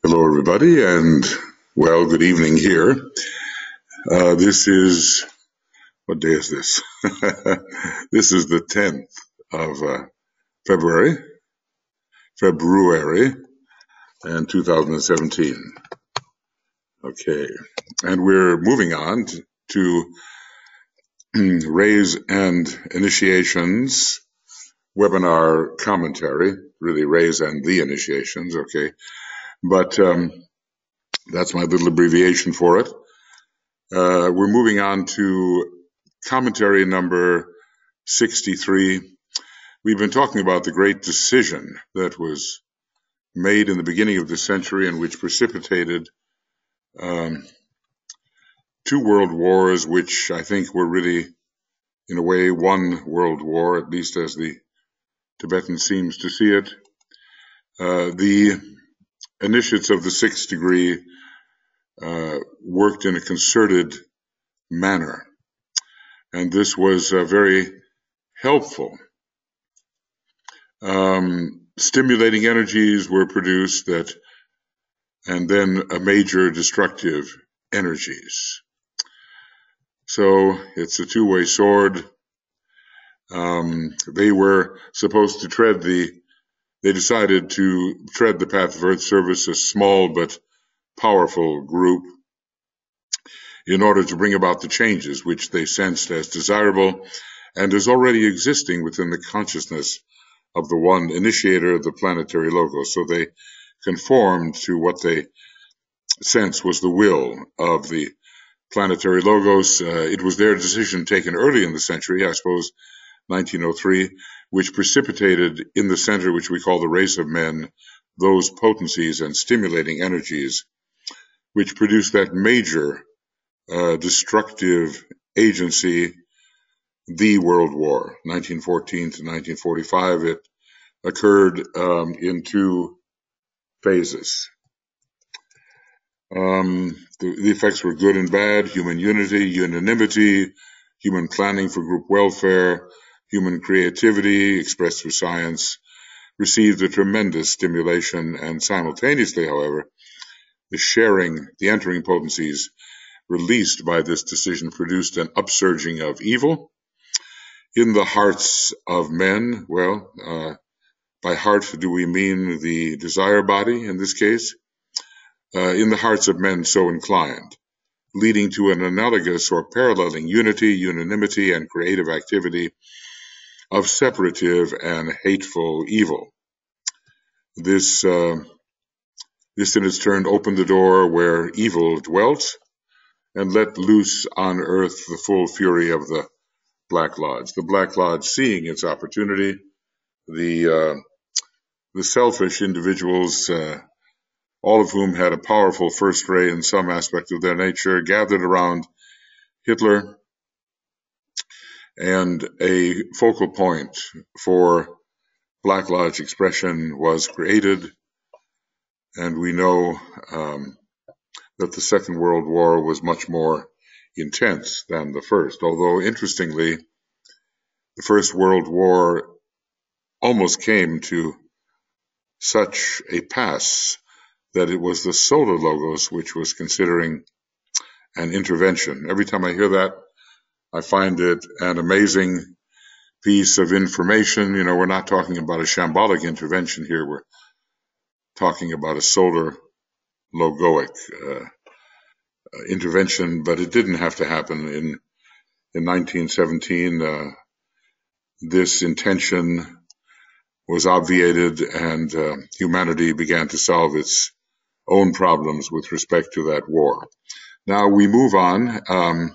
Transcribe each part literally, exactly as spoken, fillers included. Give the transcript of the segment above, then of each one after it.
Hello, everybody, and well, good evening here. Uh, this is, what day is this? This is the tenth of uh, February, February, and two thousand seventeen. Okay, and we're moving on to, to Rays and Initiations webinar commentary, really Rays and the Initiations, okay, but um, that's my little abbreviation for it. Uh, we're moving on to commentary number sixty-three. We've been talking about the great decision that was made in the beginning of the century and which precipitated um, two world wars, which I think were really, in a way, one world war, at least as the Tibetan seems to see it. Uh, the initiates of the sixth degree uh, worked in a concerted manner, and this was uh, very helpful. Um, stimulating energies were produced that, and then a major destructive energies. So it's a two-way sword. Um, they were supposed to tread the, they decided to tread the path of Earth service, a small but powerful group, in order to bring about the changes which they sensed as desirable and as already existing within the consciousness of the one initiator of the planetary logos. So they conformed to what they sensed was the will of the planetary logos. Uh, it was their decision taken early in the century, I suppose, nineteen oh three, which precipitated in the center, which we call the race of men, those potencies and stimulating energies, which produced that major uh, destructive agency, the World War, nineteen fourteen to nineteen forty-five. It occurred um, in two phases. Um, the, the effects were good and bad: human unity, unanimity, human planning for group welfare, human creativity expressed through science, received a tremendous stimulation, and simultaneously, however, the sharing, the entering potencies released by this decision produced an upsurging of evil in the hearts of men. Well, uh, by heart do we mean the desire body in this case? Uh, in the hearts of men so inclined, leading to an analogous or paralleling unity, unanimity, and creative activity of separative and hateful evil. This, uh, this in its turn opened the door where evil dwelt and let loose on earth the full fury of the Black Lodge. The Black Lodge, seeing its opportunity, the uh, the selfish individuals, uh, all of whom had a powerful first ray in some aspect of their nature, gathered around Hitler, and a focal point for Black Lodge expression was created. And we know um, that the Second World War was much more intense than the first, although interestingly, the First World War almost came to such a pass that it was the Solar Logos which was considering an intervention. Every time I hear that, I find it an amazing piece of information. You know, we're not talking about a shambolic intervention here. We're talking about a solar logoic uh, intervention, but it didn't have to happen. In, in nineteen seventeen, uh, this intention was obviated, and uh, humanity began to solve its own problems with respect to that war. Now we move on. Um,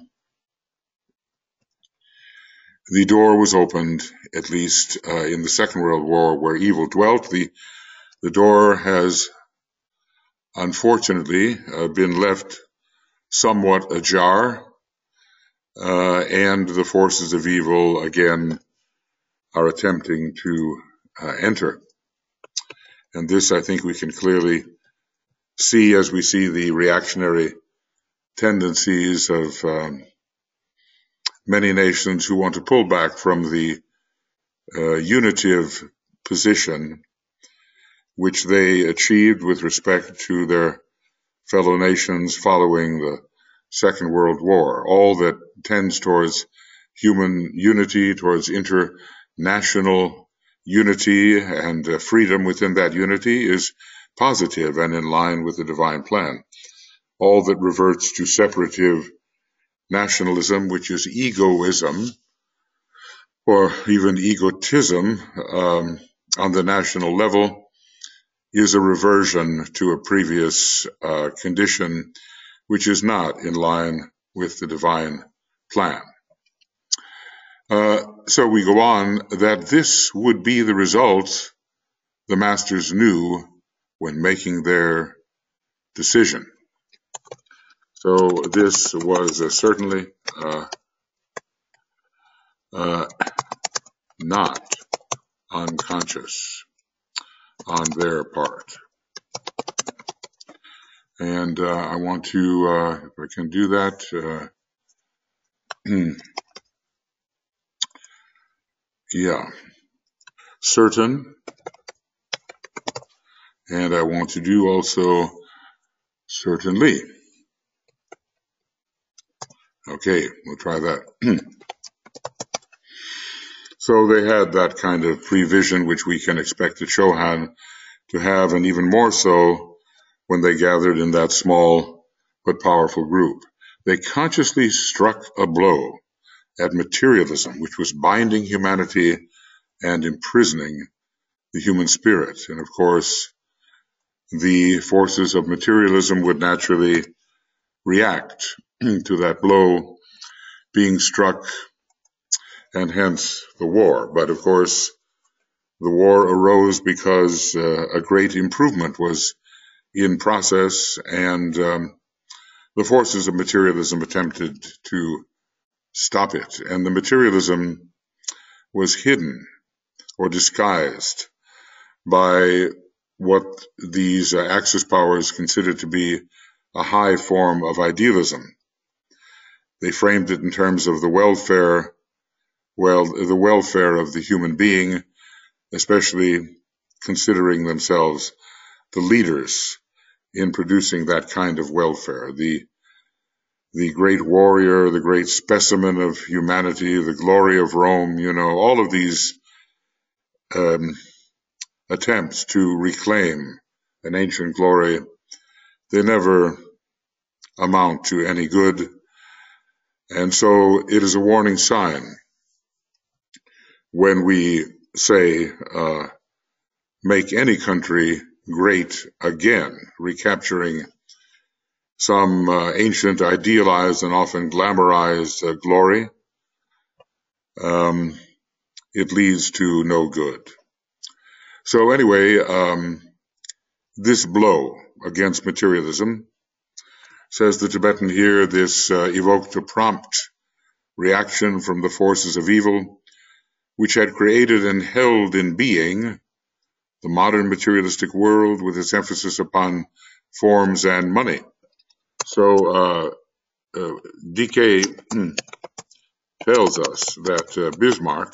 the door was opened, at least uh, in the Second World War, where evil dwelt. The, the door has unfortunately uh, been left somewhat ajar, uh, and the forces of evil again are attempting to uh, enter. And this, I think, we can clearly see as we see the reactionary tendencies of um, many nations who want to pull back from the uh, unitive position which they achieved with respect to their fellow nations following the Second World War, all that tends towards human unity, towards international unity and uh, freedom within that unity is positive and in line with the divine plan. All that reverts to separative nationalism, which is egoism or even egotism um, on the national level, is a reversion to a previous uh, condition which is not in line with the divine plan. Uh, so we go on that this would be the result the masters knew when making their decision. So this was uh, certainly uh, uh, not unconscious on their part. And uh, I want to, uh, if I can do that, uh, yeah, certain. And I want to do also certainly. Okay, we'll try that. So they had that kind of prevision which we can expect the Chohan to have, and even more so when they gathered in that small but powerful group. They consciously struck a blow at materialism, which was binding humanity and imprisoning the human spirit. And of course, the forces of materialism would naturally react to that blow being struck, and hence the war. But of course, the war arose because uh, a great improvement was in process, and um, the forces of materialism attempted to stop it. And the materialism was hidden or disguised by what these uh, Axis powers considered to be a high form of idealism. They framed it in terms of the welfare, well, the welfare of the human being, especially considering themselves the leaders in producing that kind of welfare. The, the great warrior, the great specimen of humanity, the glory of Rome, you know, all of these um, attempts to reclaim an ancient glory, they never amount to any good. And so it is a warning sign when we say, uh, make any country great again, recapturing some uh, ancient, idealized, and often glamorized uh, glory. Um, it leads to no good. So anyway, um, this blow against materialism, says the Tibetan here, this uh, evoked a prompt reaction from the forces of evil, which had created and held in being the modern materialistic world with its emphasis upon forms and money. So uh, uh, D K tells us that uh, Bismarck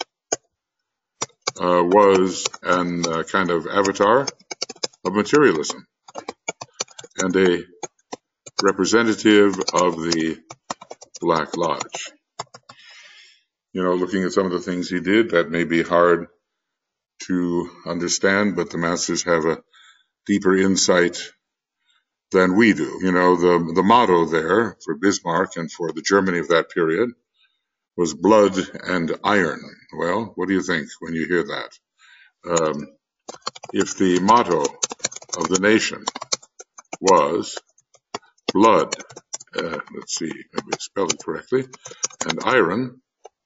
uh, was an uh, kind of avatar of materialism and a representative of the Black Lodge. You know, looking at some of the things he did, that may be hard to understand, but the masters have a deeper insight than we do. You know, the, the motto there for Bismarck and for the Germany of that period was blood and iron. Well, what do you think when you hear that? Um, if the motto of the nation was blood, uh, let's see, let me spell it correctly, and iron,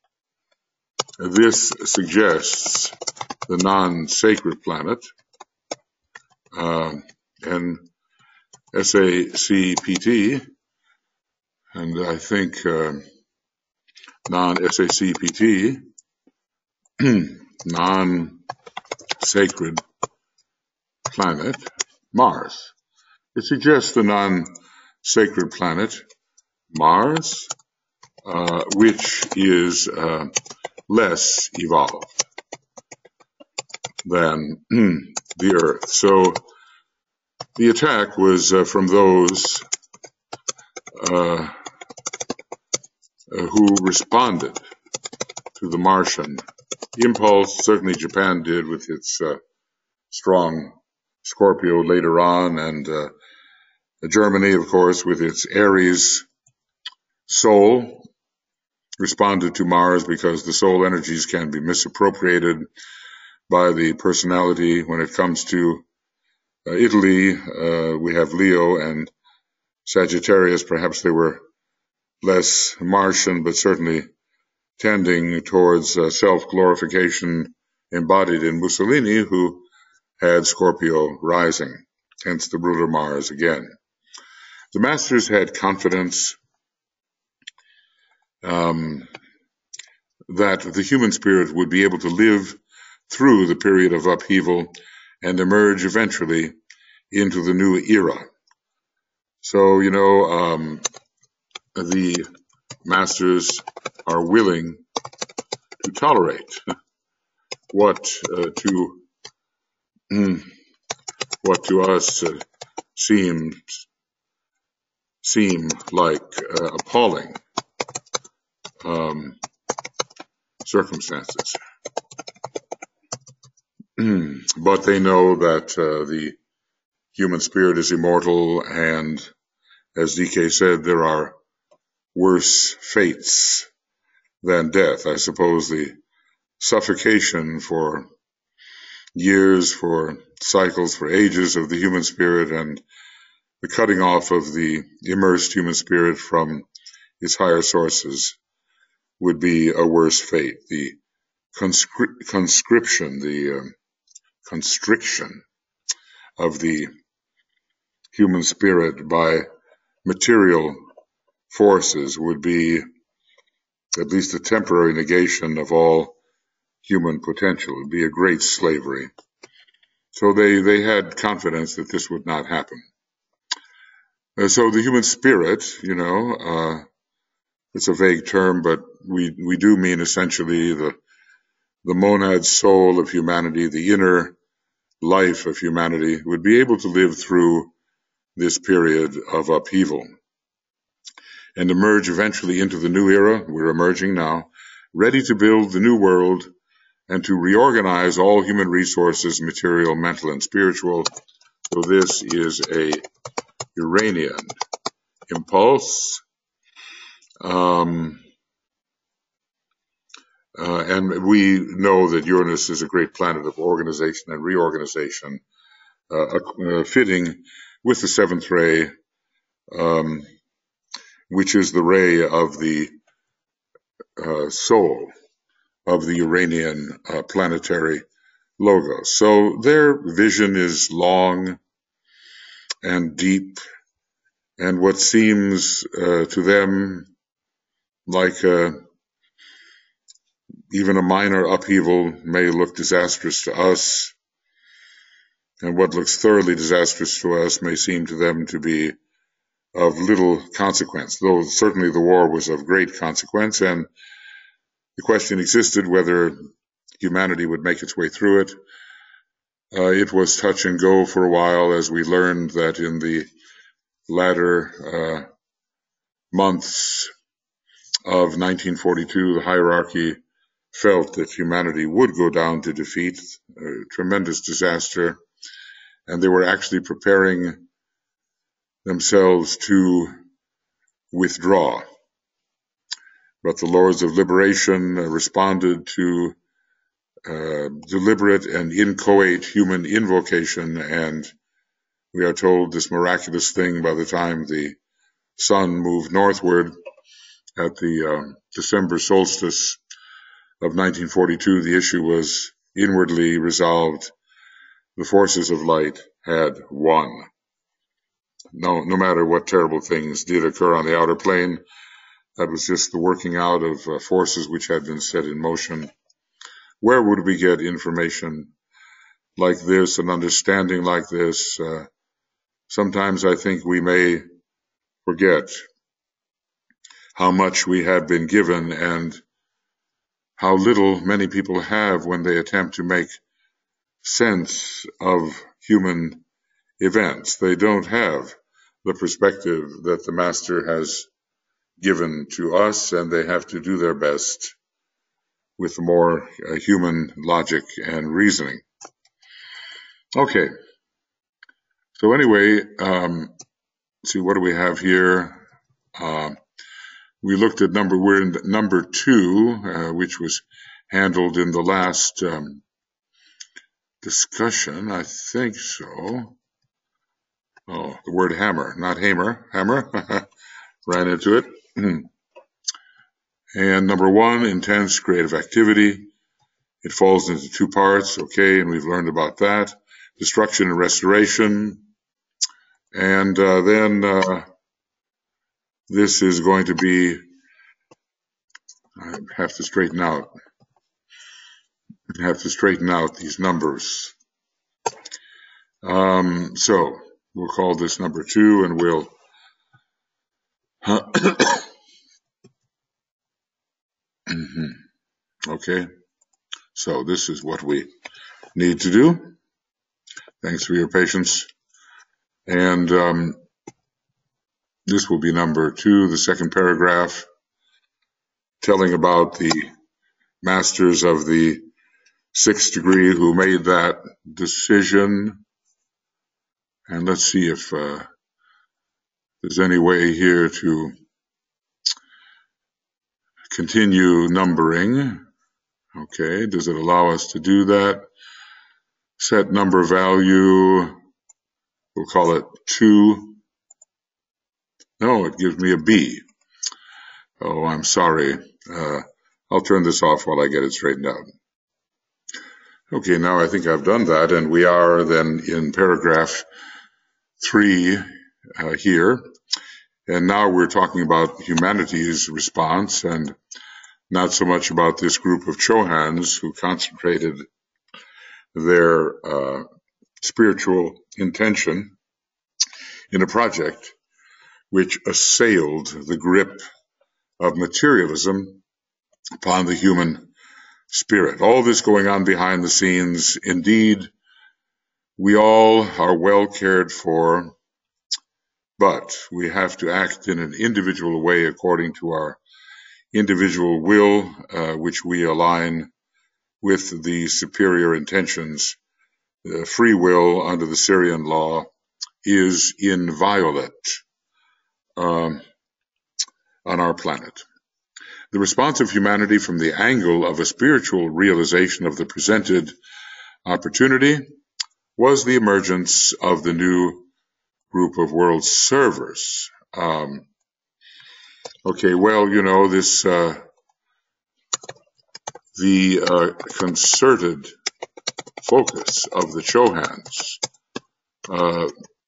this suggests the non-sacred planet, uh, and S A C P T, and I think uh, non-S A C P T, non-sacred planet, Mars. It suggests the non-sacred planet, Mars, uh, which is uh, less evolved. than the Earth. So the attack was uh, from those uh, who responded to the Martian impulse. Certainly Japan did with its uh, strong Scorpio later on, and uh, Germany, of course, with its Aries soul, responded to Mars because the soul energies can be misappropriated by the personality. When it comes to uh, Italy, uh, we have Leo and Sagittarius. Perhaps they were less Martian, but certainly tending towards uh, self-glorification embodied in Mussolini, who had Scorpio rising, hence the ruler Mars again. The masters had confidence um, that the human spirit would be able to live through the period of upheaval and emerge eventually into the new era. So, you know, um, the masters are willing to tolerate what uh, to mm, what to us uh, seems seem like uh, appalling um, circumstances. But they know that uh, the human spirit is immortal, and as D K said, there are worse fates than death. I suppose the suffocation for years, for cycles, for ages of the human spirit, and the cutting off of the immersed human spirit from its higher sources would be a worse fate. The conscri- conscription, the uh, constriction of the human spirit by material forces would be at least a temporary negation of all human potential. It would be a great slavery. So they, they had confidence that this would not happen. Uh, so the human spirit, you know, uh, it's a vague term, but we, we do mean essentially the, the monad soul of humanity, the inner life of humanity, would be able to live through this period of upheaval and emerge eventually into the new era. We're emerging now, ready to build the new world and to reorganize all human resources, material, mental, and spiritual. So this is a Uranian impulse. Um, uh, and we know that Uranus is a great planet of organization and reorganization, uh, uh, fitting with the seventh ray, um, which is the ray of the uh, soul of the Uranian uh, planetary logos. So their vision is long and deep, and what seems uh, to them like a, even a minor upheaval may look disastrous to us, and what looks thoroughly disastrous to us may seem to them to be of little consequence, though certainly the war was of great consequence, and the question existed whether humanity would make its way through it. Uh, it was touch and go for a while, as we learned that in the latter uh, months of nineteen forty-two, the hierarchy felt that humanity would go down to defeat, a tremendous disaster, and they were actually preparing themselves to withdraw. But the Lords of Liberation uh, responded to uh, deliberate and inchoate human invocation, and we are told this miraculous thing by the time the sun moved northward at the uh, December solstice of nineteen forty-two, the issue was inwardly resolved. The forces of light had won. No, no matter what terrible things did occur on the outer plane, that was just the working out of uh, forces which had been set in motion. Where would we get information like this, an understanding like this? Uh, sometimes I think we may forget how much we have been given and how little many people have when they attempt to make sense of human events. They don't have the perspective that the Master has given to us, and they have to do their best with more uh, human logic and reasoning. Okay. So anyway, um, see, what do we have here? Uh, we looked at number, we're in number two, uh, which was handled in the last um, discussion, I think so. Oh, the word hammer, not hammer, hammer. Ran into it. And number one, intense creative activity. It falls into two parts, okay, and we've learned about that. Destruction and restoration. And uh, then uh, this is going to be, I have to straighten out, I have to straighten out these numbers. Um, so we'll call this number two, and we'll okay, so this is what we need to do. Thanks for your patience. And um, this will be number two, the second paragraph, telling about the masters of the sixth degree who made that decision. And let's see if uh, there's any way here to continue numbering. Okay, does it allow us to do that? Set number value, we'll call it two. No, it gives me a B. Oh, I'm sorry. Uh, I'll turn this off while I get it straightened out. Okay, now I think I've done that, and we are then in paragraph three uh, here. And now we're talking about humanity's response, and not so much about this group of Chohans who concentrated their uh, spiritual intention in a project which assailed the grip of materialism upon the human spirit. All this going on behind the scenes. Indeed, we all are well cared for, but we have to act in an individual way according to our individual will, uh, which we align with the superior intentions. Uh, free will under the Syrian law is inviolate um, on our planet. The response of humanity from the angle of a spiritual realization of the presented opportunity was the emergence of the new group of world servers. Um, okay, well, you know, this, uh, the uh, concerted focus of the Chohans uh,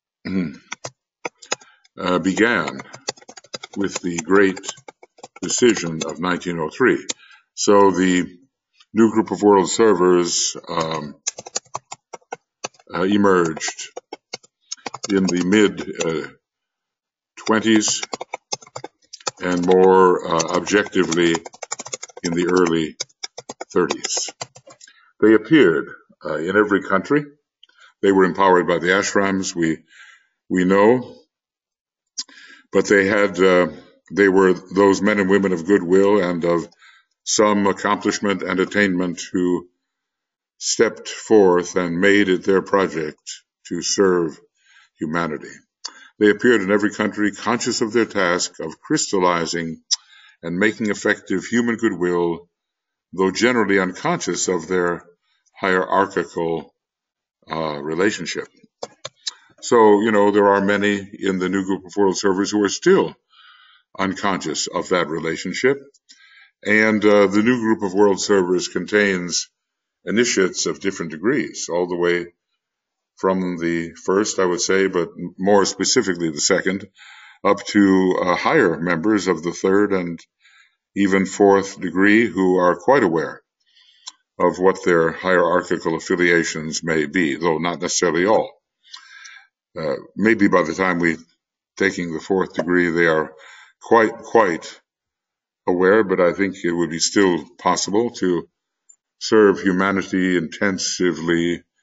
uh, began with the great decision of nineteen oh three. So the new group of world servers um, uh, emerged in the mid twenties uh, and more uh, objectively in the early thirties. They appeared uh, in every country. They were empowered by the ashrams, we we know, but they had uh, they were those men and women of goodwill and of some accomplishment and attainment who stepped forth and made it their project to serve humanity. They appeared in every country, conscious of their task of crystallizing and making effective human goodwill, though generally unconscious of their hierarchical uh, relationship. So, you know, there are many in the new group of world servers who are still unconscious of that relationship. And uh, the new group of world servers contains initiates of different degrees, all the way from the first, I would say, but more specifically the second, up to uh, higher members of the third and even fourth degree who are quite aware of what their hierarchical affiliations may be, though not necessarily all. Uh, maybe by the time we taking the fourth degree, they are quite, quite aware, but I think it would be still possible to serve humanity intensively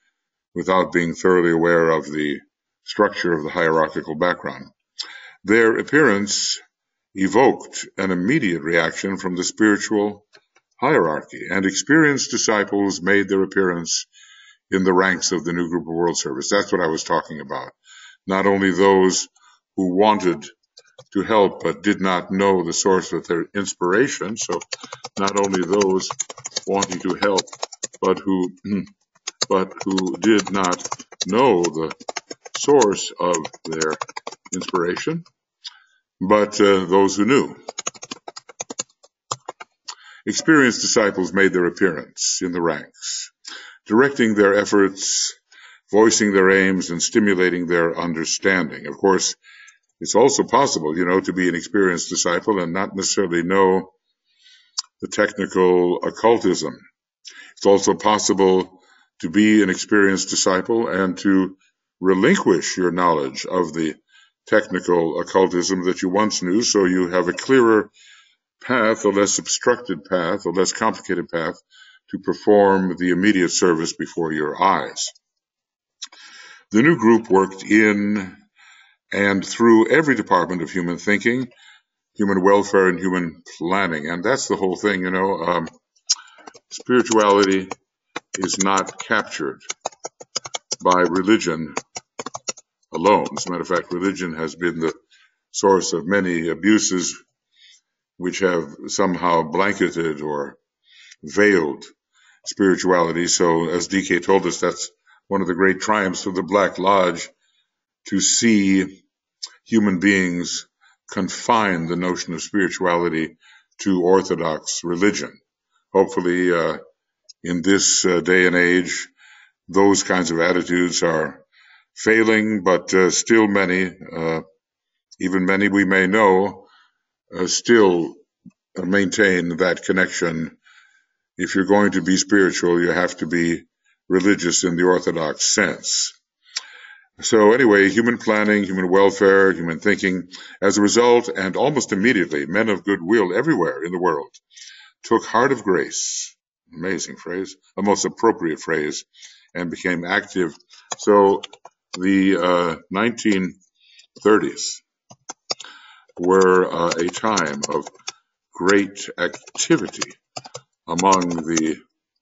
without being thoroughly aware of the structure of the hierarchical background. Their appearance evoked an immediate reaction from the spiritual hierarchy, and experienced disciples made their appearance in the ranks of the new group of World Service. That's what I was talking about. Not only those who wanted to help but did not know the source of their inspiration, so not only those wanting to help but who but who did not know the source of their inspiration, but uh, those who knew. Experienced disciples made their appearance in the ranks, directing their efforts, voicing their aims, and stimulating their understanding. Of course, it's also possible, you know, to be an experienced disciple and not necessarily know the technical occultism. It's also possible to be an experienced disciple and to relinquish your knowledge of the technical occultism that you once knew, so you have a clearer path, a less obstructed path, a less complicated path to perform the immediate service before your eyes. The new group worked in and through every department of human thinking, human welfare, and human planning. And that's the whole thing, you know. Um, spirituality is not captured by religion alone. As a matter of fact, religion has been the source of many abuses which have somehow blanketed or veiled spirituality. So, as D K told us, that's one of the great triumphs of the Black Lodge, to see human beings confine the notion of spirituality to orthodox religion. Hopefully, uh, in this uh, day and age, those kinds of attitudes are failing, but uh, still many, uh, even many we may know, uh, still maintain that connection. If you're going to be spiritual, you have to be religious in the orthodox sense. So anyway, human planning, human welfare, human thinking. As a result, and almost immediately, men of goodwill everywhere in the world took heart of grace, amazing phrase, a most appropriate phrase, and became active. So the uh, nineteen thirties were uh, a time of great activity among the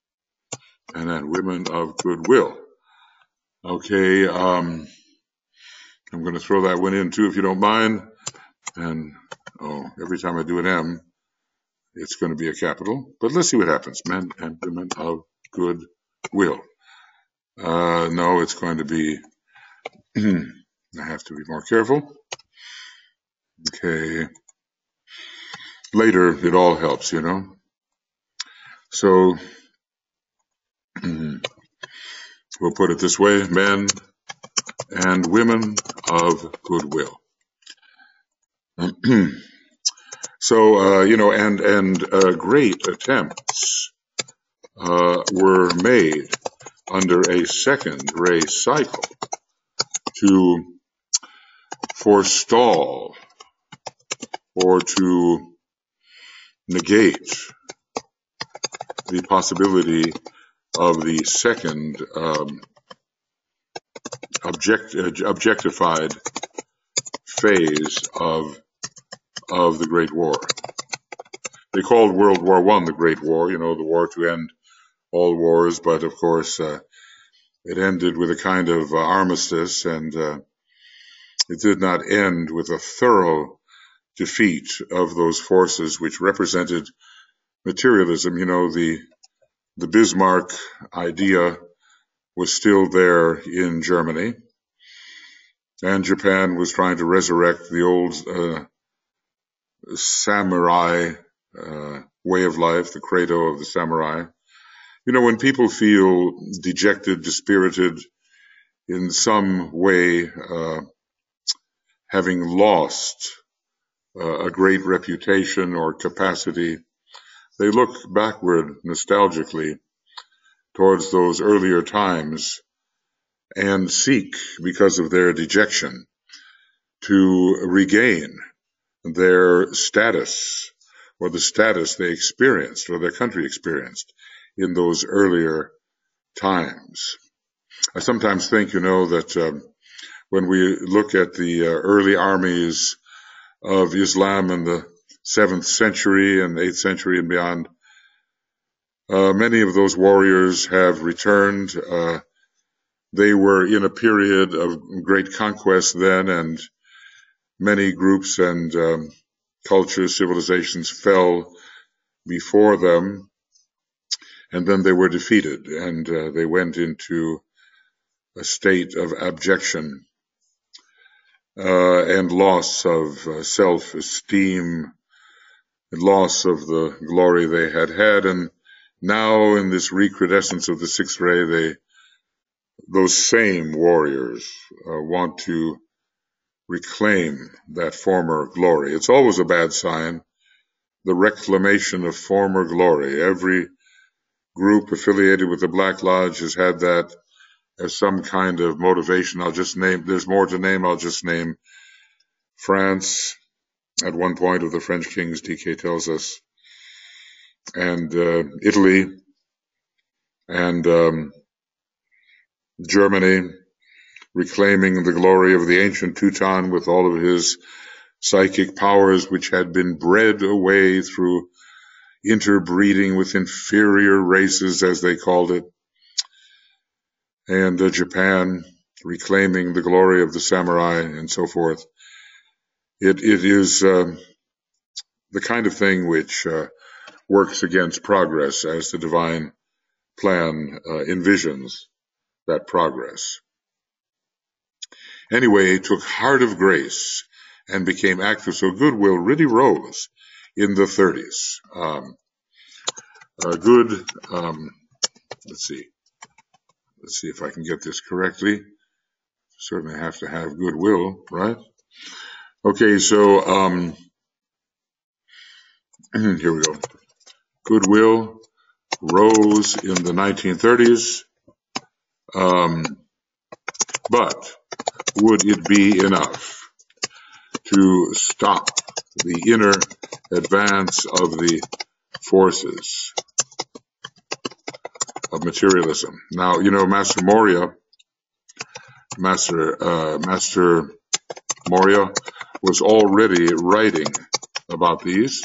and then women of goodwill. Okay, um, I'm going to throw that one in too, if you don't mind. And oh, every time I do an M, it's going to be a capital. But let's see what happens. Men and women of goodwill. Uh, no, it's going to be. I have to be more careful. Okay. Later, it all helps, you know. So we'll put it this way: men and women of goodwill. So, uh, you know, and, and uh, great attempts uh, were made under a second race cycle to forestall or to negate the possibility of the second um, object, uh, objectified phase of of the Great War. They called World War One the Great War, you know, the war to end all wars, but of course uh, it ended with a kind of uh, armistice, and uh, it did not end with a thorough defeat of those forces which represented materialism. You know, the the Bismarck idea was still there in Germany, and Japan was trying to resurrect the old uh, samurai uh, way of life, the credo of the samurai. You know, when people feel dejected, dispirited, in some way uh, having lost uh, a great reputation or capacity, they look backward nostalgically towards those earlier times and seek, because of their dejection, to regain their status, or the status they experienced, or their country experienced in those earlier times. I sometimes think, you know, that um, when we look at the uh, early armies of Islam in the seventh century and eighth century and beyond, uh, many of those warriors have returned. Uh, they were in a period of great conquest then, and many groups and um, cultures, civilizations fell before them, and then they were defeated, and uh, they went into a state of abjection uh, and loss of uh, self-esteem, and loss of the glory they had had, and now in this recrudescence of the sixth ray, they, those same warriors uh, want to reclaim that former glory. It's always a bad sign, the reclamation of former glory. Every group affiliated with the Black Lodge has had that as some kind of motivation. I'll just name, there's more to name, I'll just name France at one point of the French kings, D K tells us, and uh, Italy, and um, Germany, reclaiming the glory of the ancient Teuton with all of his psychic powers, which had been bred away through interbreeding with inferior races, as they called it, and uh, Japan, reclaiming the glory of the samurai, and so forth. It, it is uh, the kind of thing which uh, works against progress, as the divine plan uh, envisions that progress. Anyway, it took heart of grace and became active. So goodwill really rose in the thirties. Um, uh, good, um, let's see, let's see if I can get this correctly. Certainly have to have goodwill, right? Okay, so um, here we go. Goodwill rose in the nineteen thirties, um, but would it be enough to stop the inner advance of the forces of materialism? Now, you know, Master Moria, Master uh, Master Moria was already writing about these,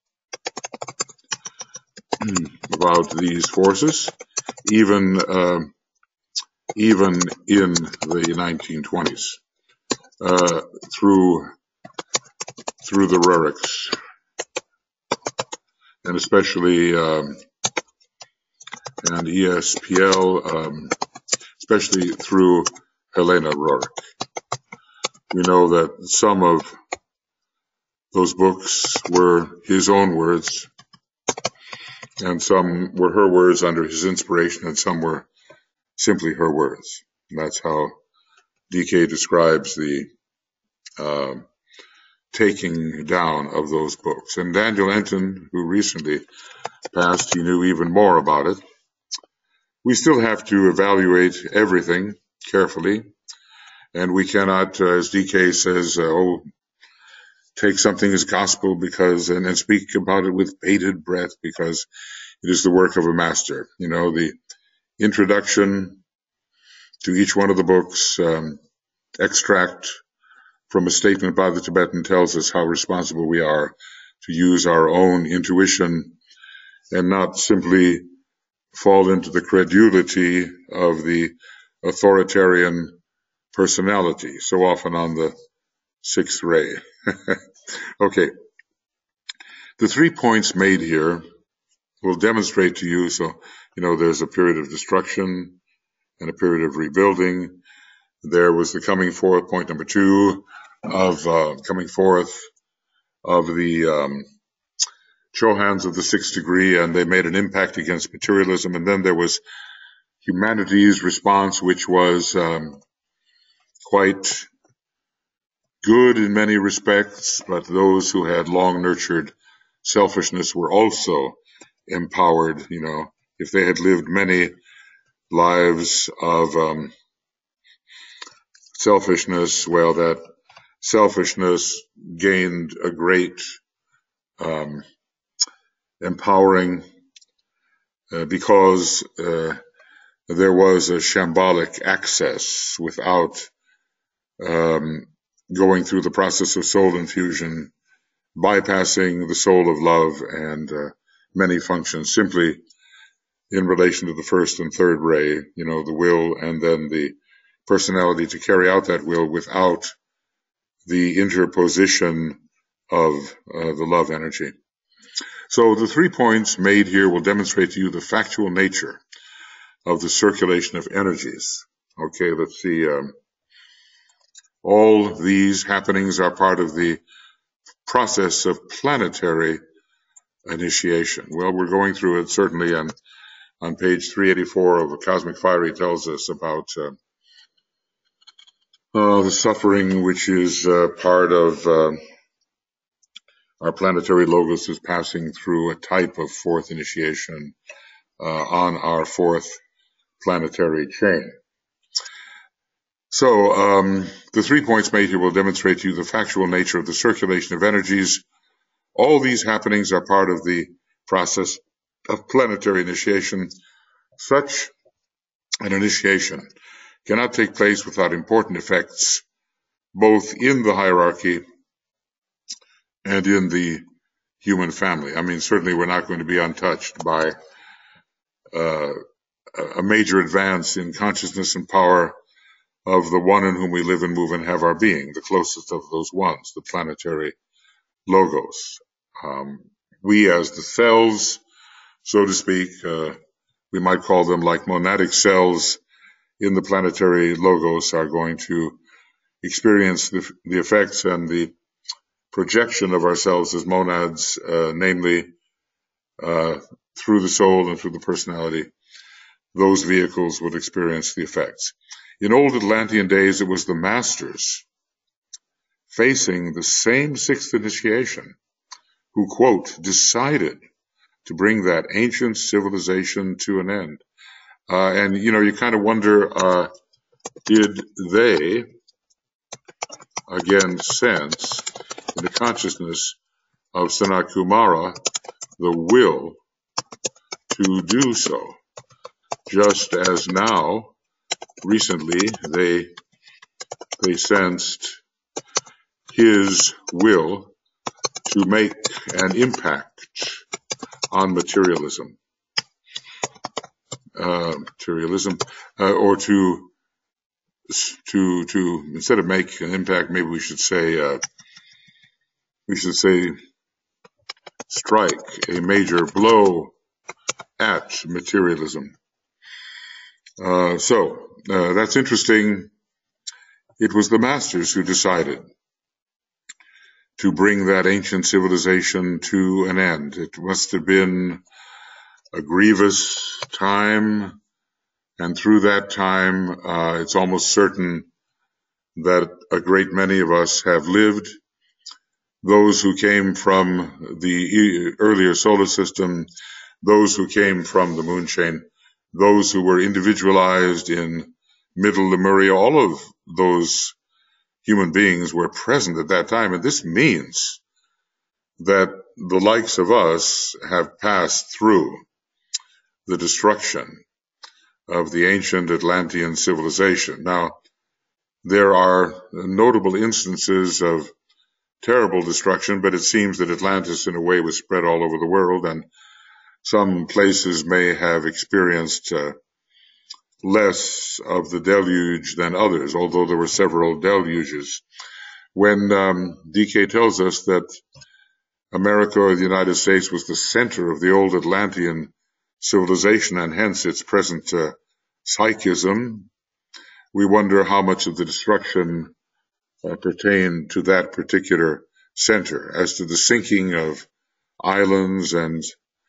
about these forces, even uh, even in the nineteen twenties, uh, through through the Ruriks, and especially um, and E S P L, um, especially through Helena Rurik. We know that some of those books were his own words, and some were her words under his inspiration, and some were simply her words. And that's how D K describes the uh, taking down of those books. And Daniel Enton, who recently passed, he knew even more about it. We still have to evaluate everything carefully, and we cannot, uh, as D K says, uh, oh, take something as gospel because, and, and speak about it with bated breath because it is the work of a master. You know, the introduction to each one of the books, um, extract from a statement by the Tibetan, tells us how responsible we are to use our own intuition and not simply fall into the credulity of the authoritarian personality, so often on the sixth ray. Okay, the three points made here will demonstrate to you, so, you know, there's a period of destruction and a period of rebuilding. There was the coming forth, point number two, of uh, coming forth of the um, Chohans of the sixth degree, and they made an impact against materialism. And then there was humanity's response, which was um, quite good in many respects, but those who had long nurtured selfishness were also empowered. You know, if they had lived many lives of um, selfishness, well, that selfishness gained a great um, empowering uh, because uh, there was a shambolic access without um, going through the process of soul infusion, bypassing the soul of love and uh, many functions, simply in relation to the first and third ray, you know, the will and then the personality to carry out that will without the interposition of uh, the love energy. So the three points made here will demonstrate to you the factual nature of the circulation of energies. Okay, let's see. Um, all these happenings are part of the process of planetary initiation. Well, we're going through it certainly, and on page three eighty-four of the Cosmic Fire, he tells us about uh, uh, the suffering which is uh, part of uh, our planetary logos is passing through a type of fourth initiation uh, on our fourth planetary chain. So um, the three points made here will demonstrate to you the factual nature of the circulation of energies. All these happenings are part of the process of planetary initiation. Such an initiation cannot take place without important effects, both in the hierarchy and in the human family. I mean, certainly we're not going to be untouched by uh, a major advance in consciousness and power of the one in whom we live and move and have our being, the closest of those ones, the planetary logos. Um, we as the cells, so to speak, uh, we might call them like monadic cells in the planetary logos, are going to experience the, the effects and the projection of ourselves as monads, uh, namely uh, through the soul and through the personality. Those vehicles would experience the effects. In old Atlantean days, it was the masters facing the same sixth initiation who, quote, decided to bring that ancient civilization to an end. Uh, and, you know, you kind of wonder, uh, did they, again, sense in the consciousness of Sanat Kumara the will to do so, just as now, recently, they they sensed his will to make an impact on materialism, uh, materialism, uh, or to to to instead of make an impact, maybe we should say uh, we should say strike a major blow at materialism. Uh, so uh, that's interesting. It was the masters who decided to bring that ancient civilization to an end. It must have been a grievous time, and through that time, uh, it's almost certain that a great many of us have lived. Those who came from the earlier solar system, those who came from the moon chain, those who were individualized in Middle Lemuria, all of those human beings were present at that time. And this means that the likes of us have passed through the destruction of the ancient Atlantean civilization. Now, there are notable instances of terrible destruction, but it seems that Atlantis in a way was spread all over the world, and some places may have experienced uh, less of the deluge than others, although there were several deluges. When um, D K tells us that America or the United States was the center of the old Atlantean civilization and hence its present uh, psychism, we wonder how much of the destruction uh, pertained to that particular center. As to the sinking of islands and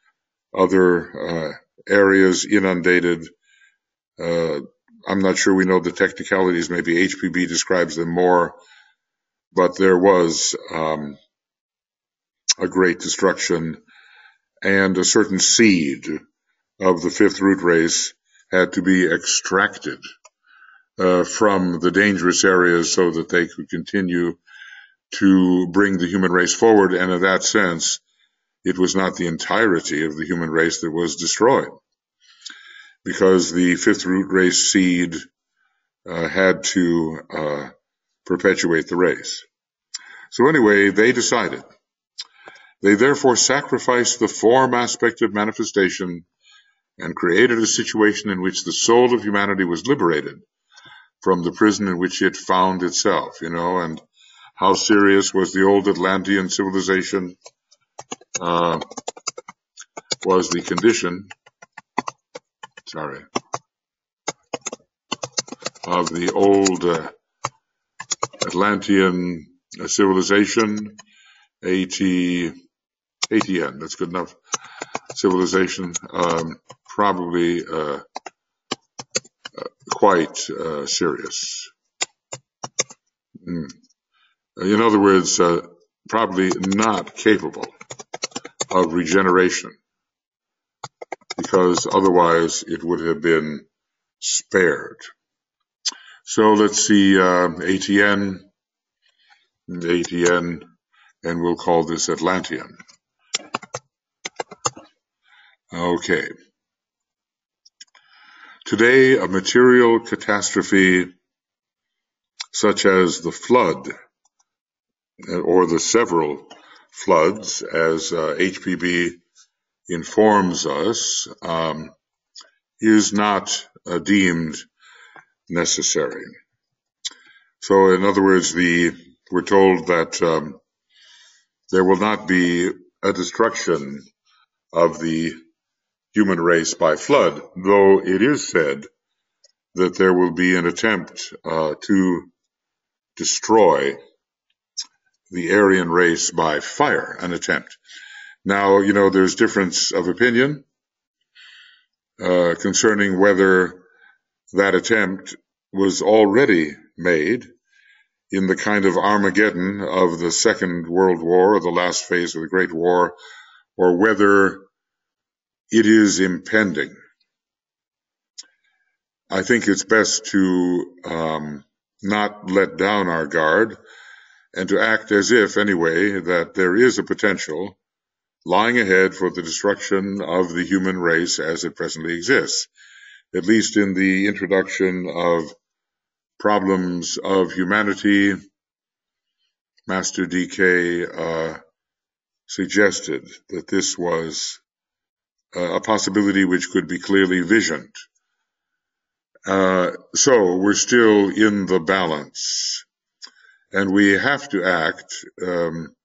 other uh, areas inundated, uh, I'm not sure we know the technicalities. Maybe H P B describes them more, but there was um, a great destruction, and a certain seed of the fifth root race had to be extracted uh, from the dangerous areas so that they could continue to bring the human race forward. And in that sense, it was not the entirety of the human race that was destroyed. because the fifth root race seed uh, had to uh, perpetuate the race. So anyway, they decided. They therefore sacrificed the form aspect of manifestation and created a situation in which the soul of humanity was liberated from the prison in which it found itself, you know, and how serious was the old Atlantean civilization uh, was the condition, sorry, of the old uh, Atlantean uh, civilization, A T, A T N, that's good enough, civilization, um, probably uh, uh, quite uh, serious. Mm. In other words, uh, probably not capable of regeneration, because otherwise it would have been spared. So let's see, uh, A T N, A T N, and we'll call this Atlantean. Okay. Today, a material catastrophe such as the flood, or the several floods, as uh, H P B informs us, um, is not uh, deemed necessary. So, in other words, the we're told that um, there will not be a destruction of the human race by flood, though it is said that there will be an attempt uh, to destroy the Aryan race by fire, an attempt. Now, you know, there's difference of opinion uh, concerning whether that attempt was already made in the kind of Armageddon of the Second World War, or the last phase of the Great War, or whether it is impending. I think it's best to um, not let down our guard and to act as if, anyway, that there is a potential lying ahead for the destruction of the human race as it presently exists, at least in the introduction of problems of humanity. Master D K uh, suggested that this was uh, a possibility which could be clearly visioned. Uh, so we're still in the balance, and we have to act um,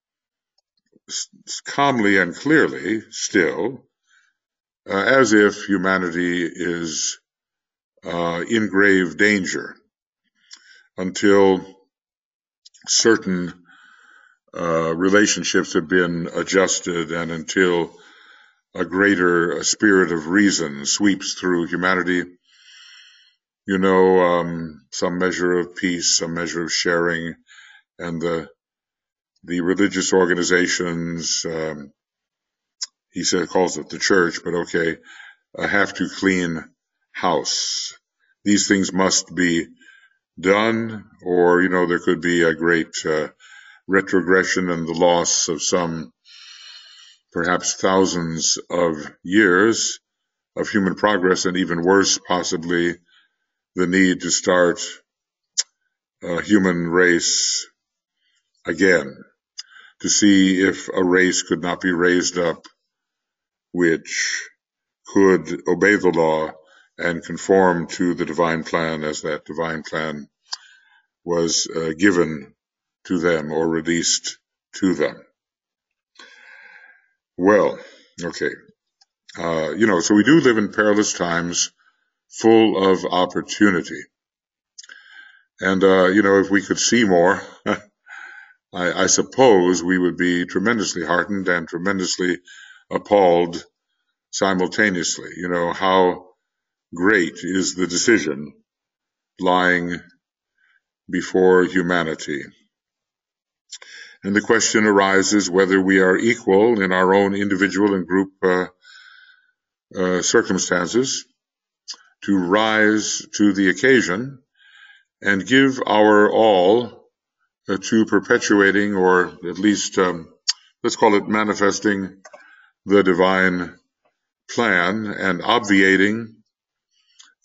calmly and clearly still, uh, as if humanity is uh, in grave danger until certain uh, relationships have been adjusted and until a greater a spirit of reason sweeps through humanity. You know, um, some measure of peace, some measure of sharing, and the the religious organizations, um, he said, calls it the church, but okay, uh, have to clean house. These things must be done, or, you know, there could be a great uh, retrogression and the loss of some, perhaps thousands of years of human progress, and even worse, possibly, the need to start a human race again, to see if a race could not be raised up which could obey the law and conform to the divine plan as that divine plan was uh, given to them or released to them. Well, okay. Uh, you know, so we do live in perilous times full of opportunity. And, uh, you know, if we could see more, I, I suppose we would be tremendously heartened and tremendously appalled simultaneously. You know, how great is the decision lying before humanity. And the question arises whether we are equal in our own individual and group uh, uh, circumstances to rise to the occasion and give our all uh, to perpetuating, or at least, um, let's call it manifesting, the divine plan and obviating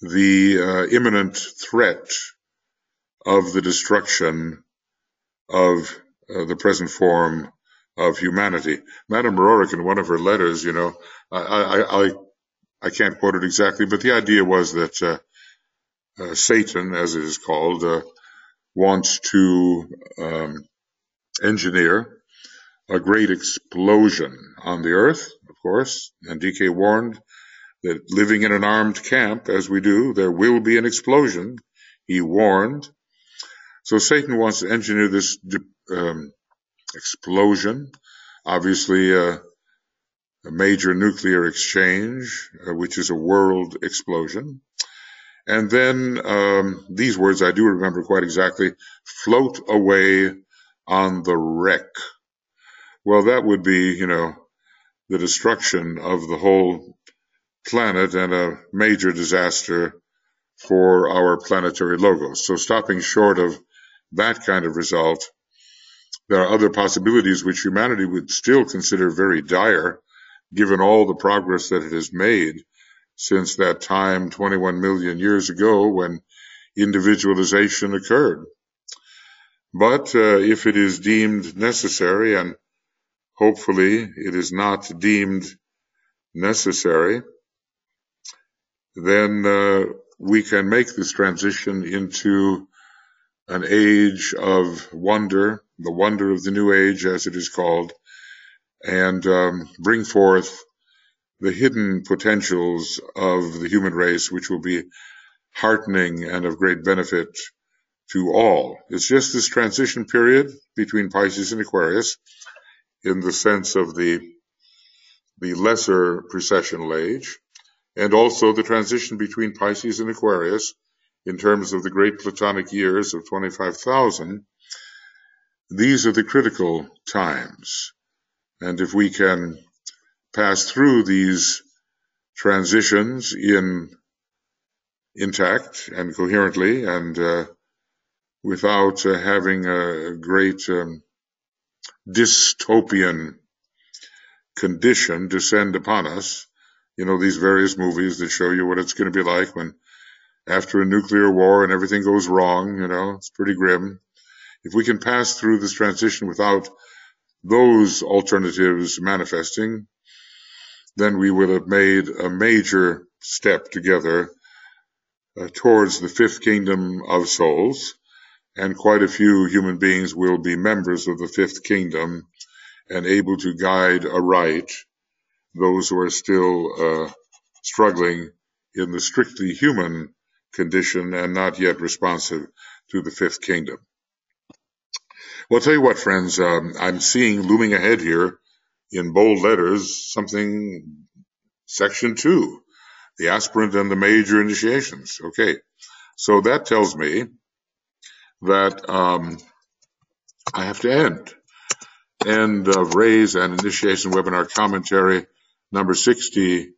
the uh, imminent threat of the destruction of uh, the present form of humanity. Madame Roerich, in one of her letters, you know, I, I, I, I can't quote it exactly, but the idea was that uh, uh, Satan, as it is called, uh, wants to um, engineer a great explosion on the earth, of course, and D K warned that living in an armed camp, as we do, there will be an explosion. He warned. So Satan wants to engineer this um, explosion, obviously uh, a major nuclear exchange, uh, which is a world explosion. And then um, these words I do remember quite exactly, float away on the wreck. Well, that would be, you know, the destruction of the whole planet and a major disaster for our planetary logos. So stopping short of that kind of result, there are other possibilities which humanity would still consider very dire, given all the progress that it has made since that time twenty-one million years ago when individualization occurred. But uh, if it is deemed necessary, and hopefully it is not deemed necessary, then uh, we can make this transition into an age of wonder, the wonder of the new age, as it is called, and um, bring forth the hidden potentials of the human race, which will be heartening and of great benefit to all. It's just this transition period between Pisces and Aquarius in the sense of the, the lesser precessional age, and also the transition between Pisces and Aquarius in terms of the great Platonic years of twenty-five thousand. These are the critical times. And if we can pass through these transitions in intact and coherently and uh, without uh, having a great um, dystopian condition descend upon us, you know, these various movies that show you what it's going to be like when after a nuclear war and everything goes wrong, you know, it's pretty grim. If we can pass through this transition without those alternatives manifesting, then we will have made a major step together uh, towards the fifth kingdom of souls, and quite a few human beings will be members of the fifth kingdom and able to guide aright those who are still uh, struggling in the strictly human condition and not yet responsive to the fifth kingdom. Well, I'll tell you what, friends, um, I'm seeing looming ahead here in bold letters something, section two, the aspirant and the major initiations. Okay, so that tells me that um, I have to end. End of Raise and Initiation Webinar Commentary number sixty-three.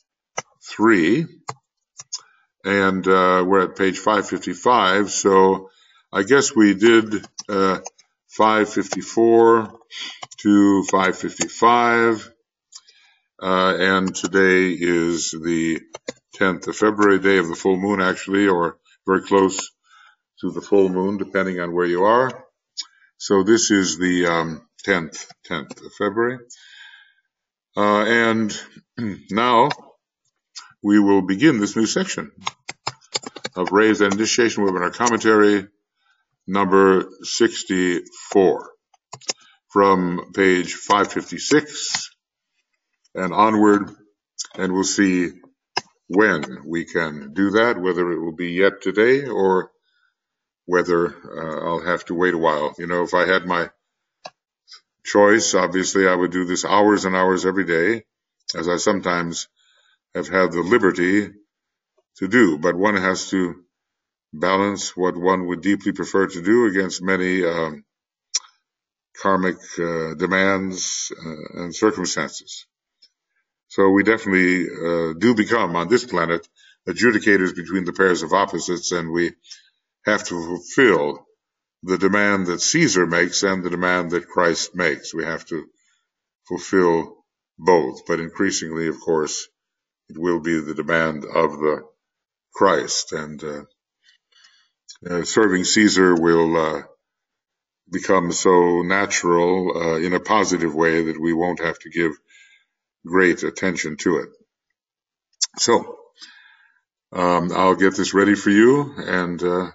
And uh, we're at page five fifty-five. So I guess we did uh, five fifty-four to five fifty-five. Uh, and today is the tenth of February, day of the full moon, actually, or very close to the full moon, depending on where you are. So this is the um, tenth, tenth of February. Uh, and now we will begin this new section of Raise and Initiation Webinar Commentary number sixty-four from page five fifty-six and onward, and we'll see when we can do that, whether it will be yet today or whether uh, I'll have to wait a while. You know, if I had my choice, obviously I would do this hours and hours every day, as I sometimes have had the liberty to do, but one has to balance what one would deeply prefer to do against many um, karmic uh, demands uh, and circumstances. So we definitely uh, do become, on this planet, adjudicators between the pairs of opposites, and we have to fulfill the demand that Caesar makes and the demand that Christ makes. We have to fulfill both, but increasingly, of course, it will be the demand of the Christ, and uh, uh, serving Caesar will uh, become so natural uh, in a positive way that we won't have to give great attention to it. So um, I'll get this ready for you, and uh,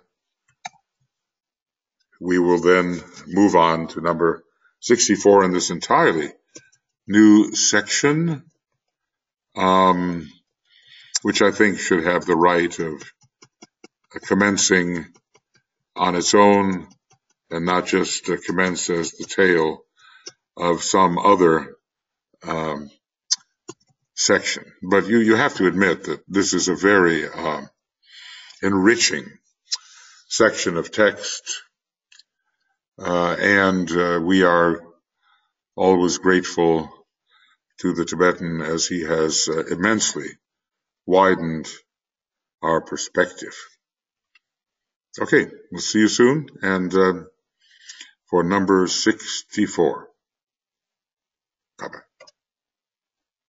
we will then move on to number sixty-four in this entirely new section, um, which I think should have the right of commencing on its own and not just uh, commence as the tale of some other um, section. But you, you have to admit that this is a very uh, enriching section of text, uh, and uh, we are always grateful to the Tibetan as he has uh, immensely widened our perspective. Okay, we'll see you soon, and uh, for number sixty-four.